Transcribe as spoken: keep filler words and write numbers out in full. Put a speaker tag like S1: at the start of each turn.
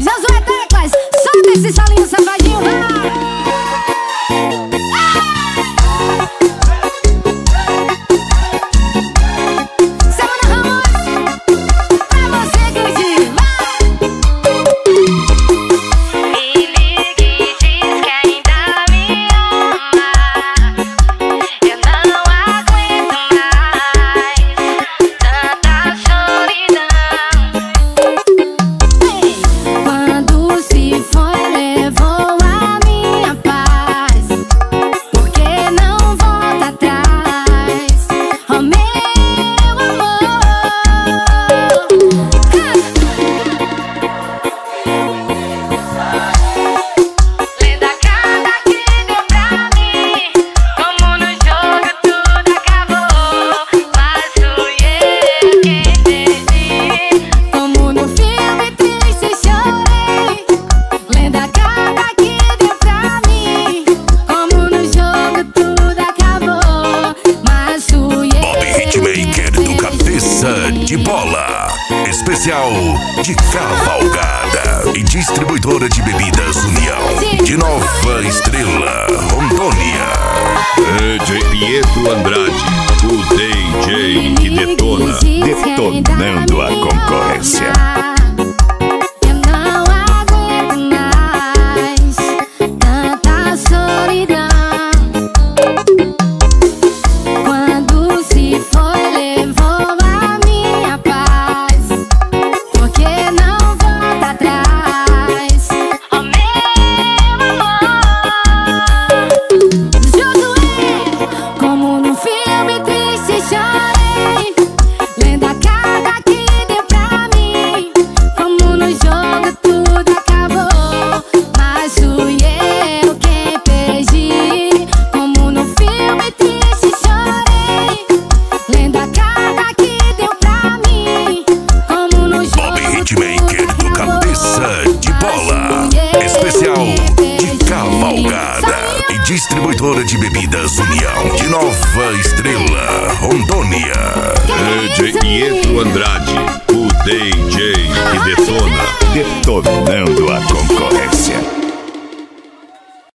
S1: Josué Teclas, solta esse solinho safadinho, vai!
S2: De bola, especial de cavalgada e distribuidora de bebidas União, de Nova Estrela, Rondônia.
S3: D J Pietro Andrade, o D J que detona, detonando a concorrência.
S2: Distribuidora de bebidas União, de Nova Estrela, Rondônia.
S3: D J Pietro Andrade, o D J que detona, detonando a concorrência.